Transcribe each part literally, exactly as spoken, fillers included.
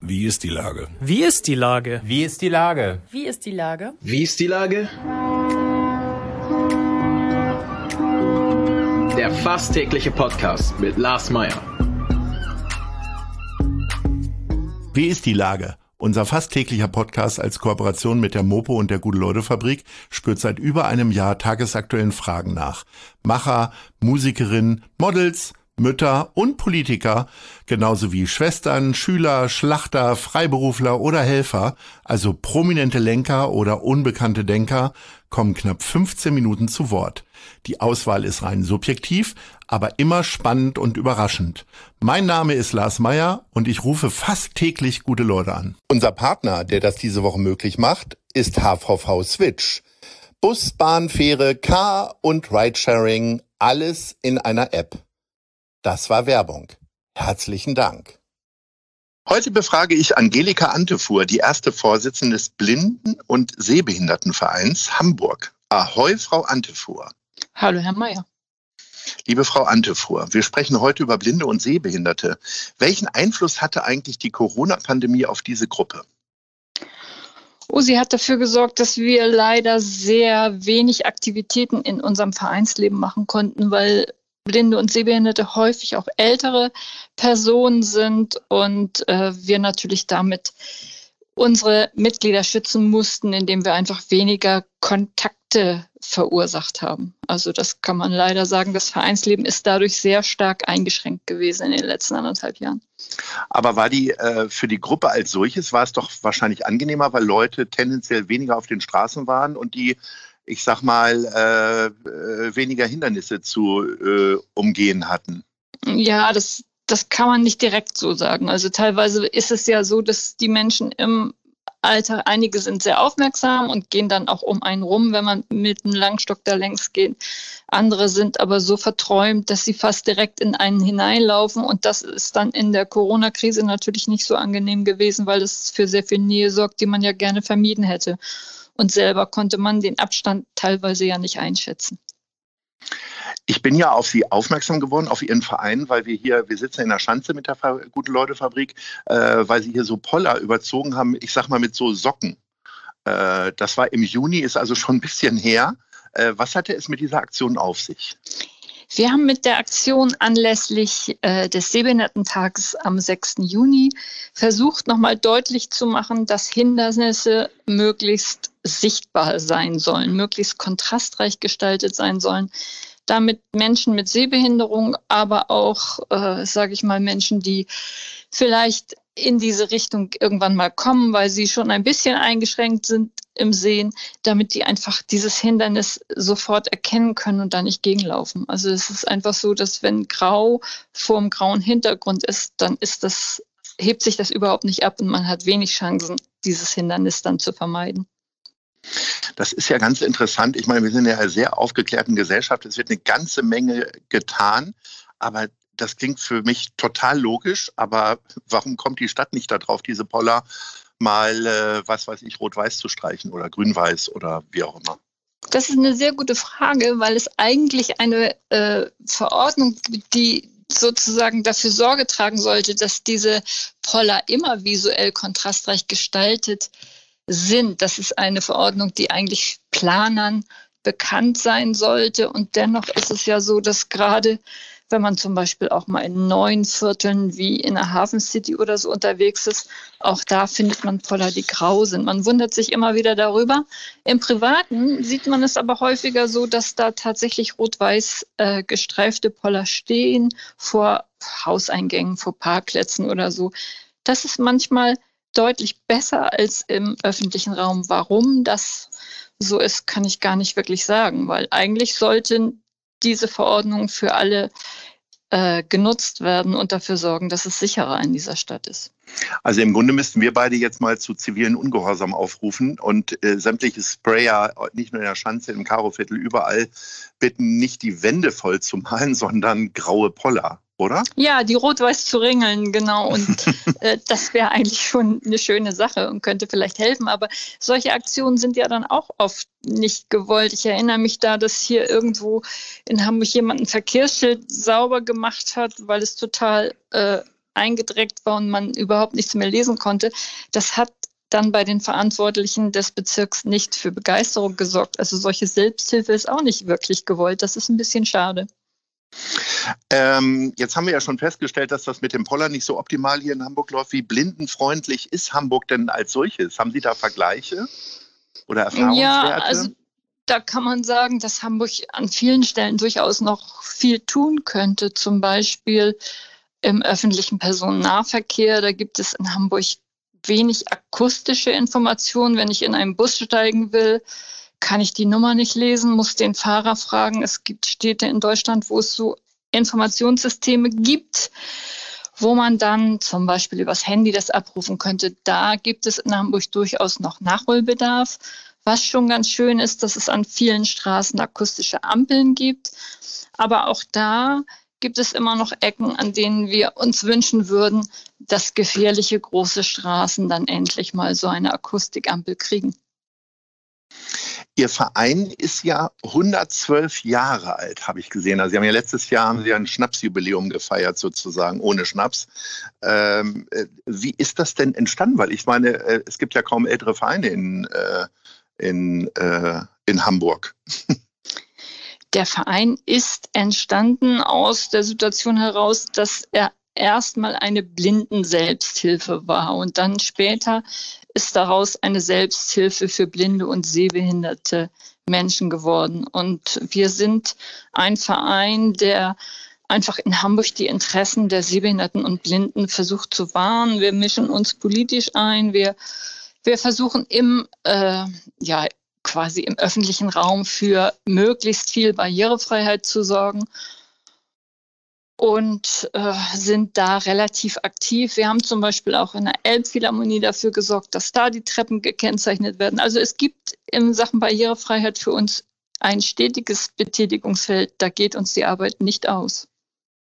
Wie ist die Lage? Wie ist die Lage? Wie ist die Lage? Wie ist die Lage? Wie ist die Lage? Der fast tägliche Podcast mit Lars Meyer. Wie ist die Lage? Unser fast täglicher Podcast als Kooperation mit der Mopo und der Gute-Leute-Fabrik spürt seit über einem Jahr tagesaktuellen Fragen nach. Macher, Musikerinnen, Models, Mütter und Politiker, genauso wie Schwestern, Schüler, Schlachter, Freiberufler oder Helfer, also prominente Lenker oder unbekannte Denker, kommen knapp fünfzehn Minuten zu Wort. Die Auswahl ist rein subjektiv, aber immer spannend und überraschend. Mein Name ist Lars Meyer und ich rufe fast täglich gute Leute an. Unser Partner, der das diese Woche möglich macht, ist H V V Switch. Bus, Bahn, Fähre, Car und Ridesharing, alles in einer App. Das war Werbung. Herzlichen Dank. Heute befrage ich Angelika Antefuhr, die erste Vorsitzende des Blinden- und Sehbehindertenvereins Hamburg. Ahoi, Frau Antefuhr. Hallo, Herr Meyer. Liebe Frau Antefuhr, wir sprechen heute über Blinde und Sehbehinderte. Welchen Einfluss hatte eigentlich die Corona-Pandemie auf diese Gruppe? Oh, sie hat dafür gesorgt, dass wir leider sehr wenig Aktivitäten in unserem Vereinsleben machen konnten, weil Blinde und Sehbehinderte häufig auch ältere Personen sind und äh, wir natürlich damit unsere Mitglieder schützen mussten, indem wir einfach weniger Kontakte verursacht haben. Also das kann man leider sagen, das Vereinsleben ist dadurch sehr stark eingeschränkt gewesen in den letzten anderthalb Jahren. Aber war die äh, für die Gruppe als solches, war es doch wahrscheinlich angenehmer, weil Leute tendenziell weniger auf den Straßen waren und die, ich sag mal, äh, weniger Hindernisse zu äh, umgehen hatten? Ja, das Das kann man nicht direkt so sagen. Also teilweise ist es ja so, dass die Menschen im Alter, einige sind sehr aufmerksam und gehen dann auch um einen rum, wenn man mit einem Langstock da längs geht. Andere sind aber so verträumt, dass sie fast direkt in einen hineinlaufen. Und das ist dann in der Corona-Krise natürlich nicht so angenehm gewesen, weil es für sehr viel Nähe sorgt, die man ja gerne vermieden hätte. Und selber konnte man den Abstand teilweise ja nicht einschätzen. Ich bin ja auf Sie aufmerksam geworden, auf Ihren Verein, weil wir hier, wir sitzen in der Schanze mit der Gute-Leute-Fabrik, äh, weil Sie hier so Poller überzogen haben, ich sag mal mit so Socken. Äh, das war im Juni, ist also schon ein bisschen her. Äh, was hatte es mit dieser Aktion auf sich? Wir haben mit der Aktion anlässlich äh, des Sehbehindertentages am sechsten Juni versucht, nochmal deutlich zu machen, dass Hindernisse möglichst sichtbar sein sollen, möglichst kontrastreich gestaltet sein sollen, damit Menschen mit Sehbehinderung, aber auch, äh, sage ich mal, Menschen, die vielleicht in diese Richtung irgendwann mal kommen, weil sie schon ein bisschen eingeschränkt sind im Sehen, damit die einfach dieses Hindernis sofort erkennen können und da nicht gegenlaufen. Also es ist einfach so, dass wenn Grau vor dem grauen Hintergrund ist, dann ist das, hebt sich das überhaupt nicht ab und man hat wenig Chancen, dieses Hindernis dann zu vermeiden. Das ist ja ganz interessant. Ich meine, wir sind ja in einer sehr aufgeklärten Gesellschaft. Es wird eine ganze Menge getan, aber das klingt für mich total logisch. Aber warum kommt die Stadt nicht darauf, diese Poller mal, äh, was weiß ich, rot-weiß zu streichen oder grün-weiß oder wie auch immer? Das ist eine sehr gute Frage, weil es eigentlich eine äh, Verordnung gibt, die sozusagen dafür Sorge tragen sollte, dass diese Poller immer visuell kontrastreich gestaltet sind. Das ist eine Verordnung, die eigentlich Planern bekannt sein sollte. Und dennoch ist es ja so, dass gerade, wenn man zum Beispiel auch mal in neuen Vierteln wie in der Hafen City oder so unterwegs ist, auch da findet man Poller, die grau sind. Man wundert sich immer wieder darüber. Im Privaten sieht man es aber häufiger so, dass da tatsächlich rot-weiß äh, gestreifte Poller stehen vor Hauseingängen, vor Parkplätzen oder so. Das ist manchmal deutlich besser als im öffentlichen Raum. Warum das so ist, kann ich gar nicht wirklich sagen, weil eigentlich sollten diese Verordnungen für alle äh, genutzt werden und dafür sorgen, dass es sicherer in dieser Stadt ist. Also im Grunde müssten wir beide jetzt mal zu zivilen Ungehorsam aufrufen und äh, sämtliche Sprayer, nicht nur in der Schanze, im Karoviertel, überall bitten, nicht die Wände voll zu malen, sondern graue Poller. Oder? Ja, die rot-weiß zu ringeln, genau. Und äh, das wäre eigentlich schon eine schöne Sache und könnte vielleicht helfen. Aber solche Aktionen sind ja dann auch oft nicht gewollt. Ich erinnere mich da, dass hier irgendwo in Hamburg jemand ein Verkehrsschild sauber gemacht hat, weil es total äh, eingedreckt war und man überhaupt nichts mehr lesen konnte, das hat dann bei den Verantwortlichen des Bezirks nicht für Begeisterung gesorgt. Also solche Selbsthilfe ist auch nicht wirklich gewollt. Das ist ein bisschen schade. Ähm, jetzt haben wir ja schon festgestellt, dass das mit dem Poller nicht so optimal hier in Hamburg läuft. Wie blindenfreundlich ist Hamburg denn als solches? Haben Sie da Vergleiche oder Erfahrungswerte? Ja, also da kann man sagen, dass Hamburg an vielen Stellen durchaus noch viel tun könnte. Zum Beispiel im öffentlichen Personennahverkehr. Da gibt es in Hamburg wenig akustische Informationen. Wenn ich in einen Bus steigen will, kann ich die Nummer nicht lesen, muss den Fahrer fragen. Es gibt Städte in Deutschland, wo es so Informationssysteme gibt, wo man dann zum Beispiel übers Handy das abrufen könnte. Da gibt es in Hamburg durchaus noch Nachholbedarf. Was schon ganz schön ist, dass es an vielen Straßen akustische Ampeln gibt. Aber auch da gibt es immer noch Ecken, an denen wir uns wünschen würden, dass gefährliche große Straßen dann endlich mal so eine Akustikampel kriegen. Ihr Verein ist ja hundertzwölf Jahre alt, habe ich gesehen. Also Sie haben ja letztes Jahr haben Sie ein Schnapsjubiläum gefeiert, sozusagen, ohne Schnaps. Ähm, wie ist das denn entstanden? Weil ich meine, es gibt ja kaum ältere Vereine in, äh, in, äh, in Hamburg. Der Verein ist entstanden aus der Situation heraus, dass er erstmal eine Blinden-Selbsthilfe war und dann später ist daraus eine Selbsthilfe für blinde und sehbehinderte Menschen geworden. Und wir sind ein Verein, der einfach in Hamburg die Interessen der Sehbehinderten und Blinden versucht zu wahren. Wir mischen uns politisch ein. Wir, wir versuchen im, äh, ja, quasi im öffentlichen Raum für möglichst viel Barrierefreiheit zu sorgen. Und äh, sind da relativ aktiv. Wir haben zum Beispiel auch in der Elbphilharmonie dafür gesorgt, dass da die Treppen gekennzeichnet werden. Also es gibt in Sachen Barrierefreiheit für uns ein stetiges Betätigungsfeld. Da geht uns die Arbeit nicht aus.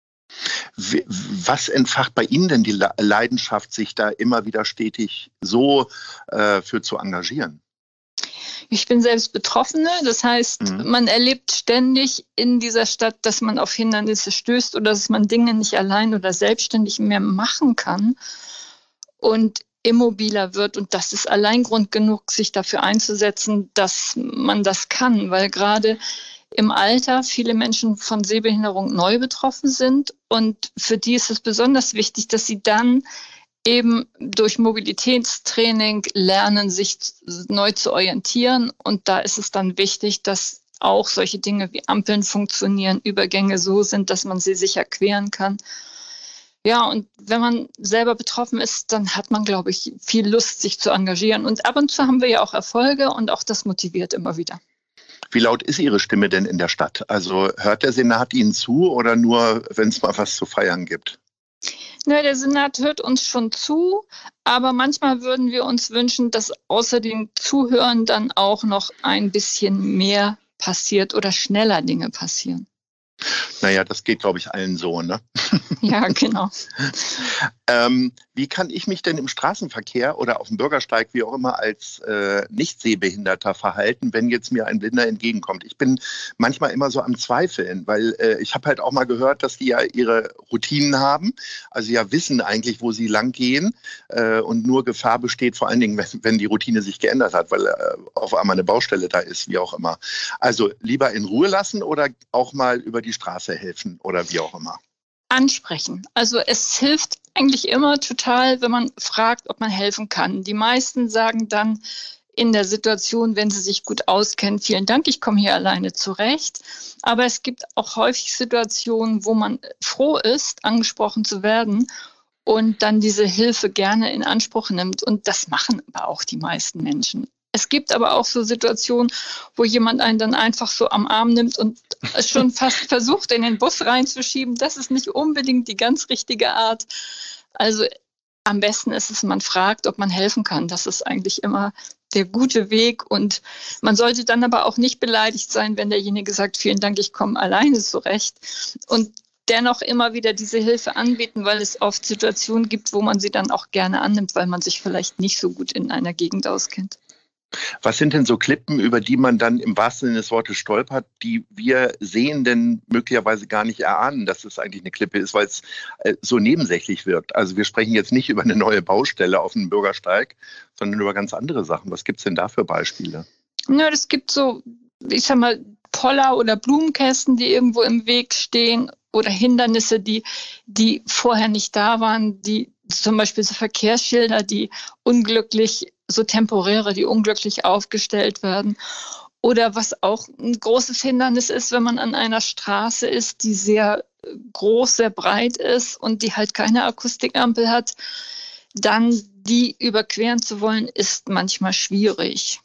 Was entfacht bei Ihnen denn die Leidenschaft, sich da immer wieder stetig so äh, für zu engagieren? Ich bin selbst Betroffene, das heißt, mhm. man erlebt ständig in dieser Stadt, dass man auf Hindernisse stößt oder dass man Dinge nicht allein oder selbstständig mehr machen kann und immobiler wird. Und das ist allein Grund genug, sich dafür einzusetzen, dass man das kann, weil gerade im Alter viele Menschen von Sehbehinderung neu betroffen sind und für die ist es besonders wichtig, dass sie dann eben durch Mobilitätstraining lernen, sich neu zu orientieren. Und da ist es dann wichtig, dass auch solche Dinge wie Ampeln funktionieren, Übergänge so sind, dass man sie sicher queren kann. Ja, und wenn man selber betroffen ist, dann hat man, glaube ich, viel Lust, sich zu engagieren. Und ab und zu haben wir ja auch Erfolge und auch das motiviert immer wieder. Wie laut ist Ihre Stimme denn in der Stadt? Also hört der Senat Ihnen zu oder nur, wenn es mal was zu feiern gibt? Ja, der Senat hört uns schon zu, aber manchmal würden wir uns wünschen, dass außer dem Zuhören dann auch noch ein bisschen mehr passiert oder schneller Dinge passieren. Naja, das geht, glaube ich, allen so, ne? Ja, genau. ähm, wie kann ich mich denn im Straßenverkehr oder auf dem Bürgersteig, wie auch immer, als äh, Nicht-Sehbehinderter verhalten, wenn jetzt mir ein Blinder entgegenkommt? Ich bin manchmal immer so am Zweifeln, weil äh, ich habe halt auch mal gehört, dass die ja ihre Routinen haben, also ja wissen eigentlich, wo sie lang gehen äh, und nur Gefahr besteht, vor allen Dingen, wenn, wenn die Routine sich geändert hat, weil äh, auf einmal eine Baustelle da ist, wie auch immer. Also lieber in Ruhe lassen oder auch mal über die Straße helfen oder wie auch immer? Ansprechen. Also es hilft eigentlich immer total, wenn man fragt, ob man helfen kann. Die meisten sagen dann in der Situation, wenn sie sich gut auskennen, vielen Dank, ich komme hier alleine zurecht. Aber es gibt auch häufig Situationen, wo man froh ist, angesprochen zu werden und dann diese Hilfe gerne in Anspruch nimmt. Und das machen aber auch die meisten Menschen. Es gibt aber auch so Situationen, wo jemand einen dann einfach so am Arm nimmt und schon fast versucht, in den Bus reinzuschieben. Das ist nicht unbedingt die ganz richtige Art. Also am besten ist es, man fragt, ob man helfen kann. Das ist eigentlich immer der gute Weg. Und man sollte dann aber auch nicht beleidigt sein, wenn derjenige sagt, vielen Dank, ich komme alleine zurecht. Und dennoch immer wieder diese Hilfe anbieten, weil es oft Situationen gibt, wo man sie dann auch gerne annimmt, weil man sich vielleicht nicht so gut in einer Gegend auskennt. Was sind denn so Klippen, über die man dann im wahrsten Sinne des Wortes stolpert, die wir Sehenden möglicherweise gar nicht erahnen, dass es eigentlich eine Klippe ist, weil es äh, so nebensächlich wirkt? Also wir sprechen jetzt nicht über eine neue Baustelle auf einem Bürgersteig, sondern über ganz andere Sachen. Was gibt es denn da für Beispiele? Ja, es gibt so, ich sag mal, Poller oder Blumenkästen, die irgendwo im Weg stehen oder Hindernisse, die, die vorher nicht da waren, die zum Beispiel so Verkehrsschilder, die unglücklich, so temporäre, die unglücklich aufgestellt werden. Oder was auch ein großes Hindernis ist, wenn man an einer Straße ist, die sehr groß, sehr breit ist und die halt keine Akustikampel hat, dann die überqueren zu wollen, ist manchmal schwierig.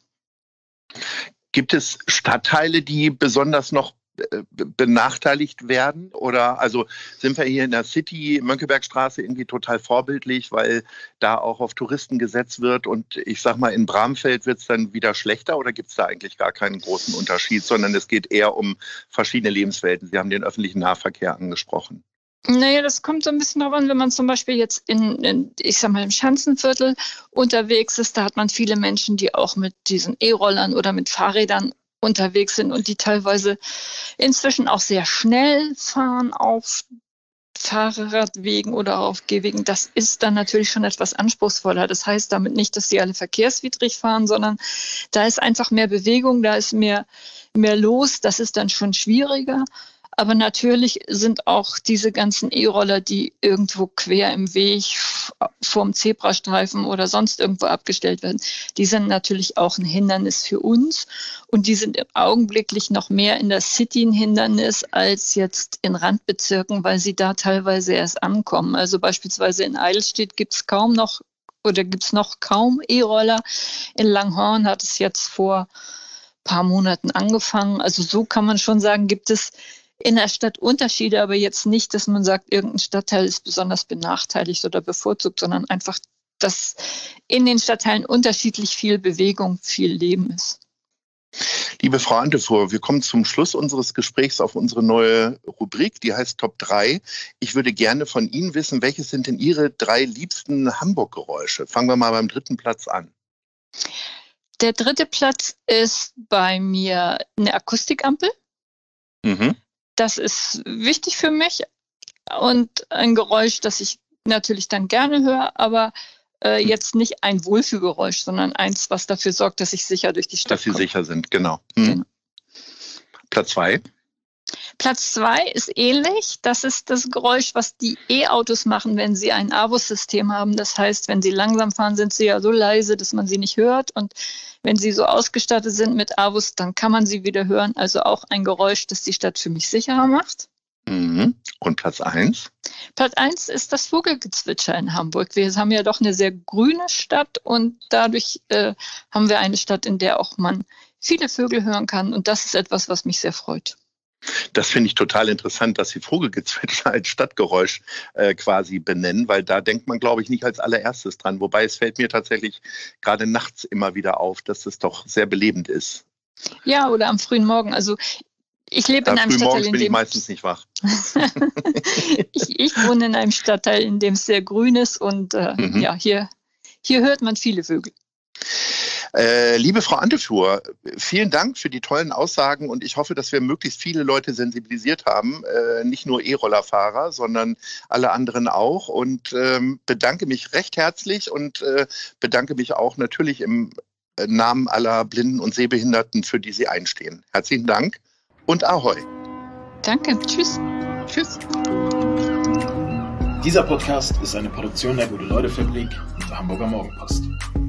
Gibt es Stadtteile, die besonders noch benachteiligt werden? Oder also sind wir hier in der City, Mönckebergstraße, irgendwie total vorbildlich, weil da auch auf Touristen gesetzt wird und ich sag mal, in Bramfeld wird es dann wieder schlechter oder gibt es da eigentlich gar keinen großen Unterschied, sondern es geht eher um verschiedene Lebenswelten? Sie haben den öffentlichen Nahverkehr angesprochen. Naja, das kommt so ein bisschen drauf an, wenn man zum Beispiel jetzt in, in, ich sag mal, im Schanzenviertel unterwegs ist, da hat man viele Menschen, die auch mit diesen E-Rollern oder mit Fahrrädern unterwegs sind und die teilweise inzwischen auch sehr schnell fahren auf Fahrradwegen oder auf Gehwegen. Das ist dann natürlich schon etwas anspruchsvoller. Das heißt damit nicht, dass sie alle verkehrswidrig fahren, sondern da ist einfach mehr Bewegung, da ist mehr, mehr los. Das ist dann schon schwieriger. Aber natürlich sind auch diese ganzen E-Roller, die irgendwo quer im Weg vorm Zebrastreifen oder sonst irgendwo abgestellt werden, die sind natürlich auch ein Hindernis für uns. Und die sind augenblicklich noch mehr in der City ein Hindernis als jetzt in Randbezirken, weil sie da teilweise erst ankommen. Also beispielsweise in Eidelstedt gibt es kaum noch oder gibt es noch kaum E-Roller. In Langhorn hat es jetzt vor ein paar Monaten angefangen. Also so kann man schon sagen, gibt es in der Stadt Unterschiede, aber jetzt nicht, dass man sagt, irgendein Stadtteil ist besonders benachteiligt oder bevorzugt, sondern einfach, dass in den Stadtteilen unterschiedlich viel Bewegung, viel Leben ist. Liebe Frau Antefuhr, wir kommen zum Schluss unseres Gesprächs auf unsere neue Rubrik, die heißt Top drei. Ich würde gerne von Ihnen wissen, welches sind denn Ihre drei liebsten Hamburg-Geräusche? Fangen wir mal beim dritten Platz an. Der dritte Platz ist bei mir eine Akustikampel. Mhm. Das ist wichtig für mich und ein Geräusch, das ich natürlich dann gerne höre, aber äh, jetzt nicht ein Wohlfühlgeräusch, sondern eins, was dafür sorgt, dass ich sicher durch die Stadt Dass Sie komme. sicher sind, genau. Hm. Genau. Platz zwei? Platz zwei ist ähnlich. Das ist das Geräusch, was die E-Autos machen, wenn sie ein A V O S-System haben. Das heißt, wenn sie langsam fahren, sind sie ja so leise, dass man sie nicht hört. Und wenn sie so ausgestattet sind mit A V Os, dann kann man sie wieder hören. Also auch ein Geräusch, das die Stadt für mich sicherer macht. Mhm. Und Platz eins? Platz eins ist das Vogelgezwitscher in Hamburg. Wir haben ja doch eine sehr grüne Stadt und dadurch äh, haben wir eine Stadt, in der auch man viele Vögel hören kann. Und das ist etwas, was mich sehr freut. Das finde ich total interessant, dass Sie Vogelgezwitscher als Stadtgeräusch äh, quasi benennen, weil da denkt man, glaube ich, nicht als allererstes dran. Wobei es fällt mir tatsächlich gerade nachts immer wieder auf, dass es doch sehr belebend ist. Ja, oder am frühen Morgen. Also ich lebe ja, in einem Stadtteil, in bin dem ich meistens nicht wach. ich, ich wohne in einem Stadtteil, in dem es sehr grün ist und äh, mhm. ja, hier, hier hört man viele Vögel. Äh, liebe Frau Antefuhr, vielen Dank für die tollen Aussagen und ich hoffe, dass wir möglichst viele Leute sensibilisiert haben, äh, nicht nur E-Rollerfahrer, sondern alle anderen auch und ähm, bedanke mich recht herzlich und äh, bedanke mich auch natürlich im Namen aller Blinden und Sehbehinderten, für die Sie einstehen. Herzlichen Dank und Ahoi. Danke, tschüss. Tschüss. Dieser Podcast ist eine Produktion der Gute-Leute-Fabrik und der Hamburger Morgenpost.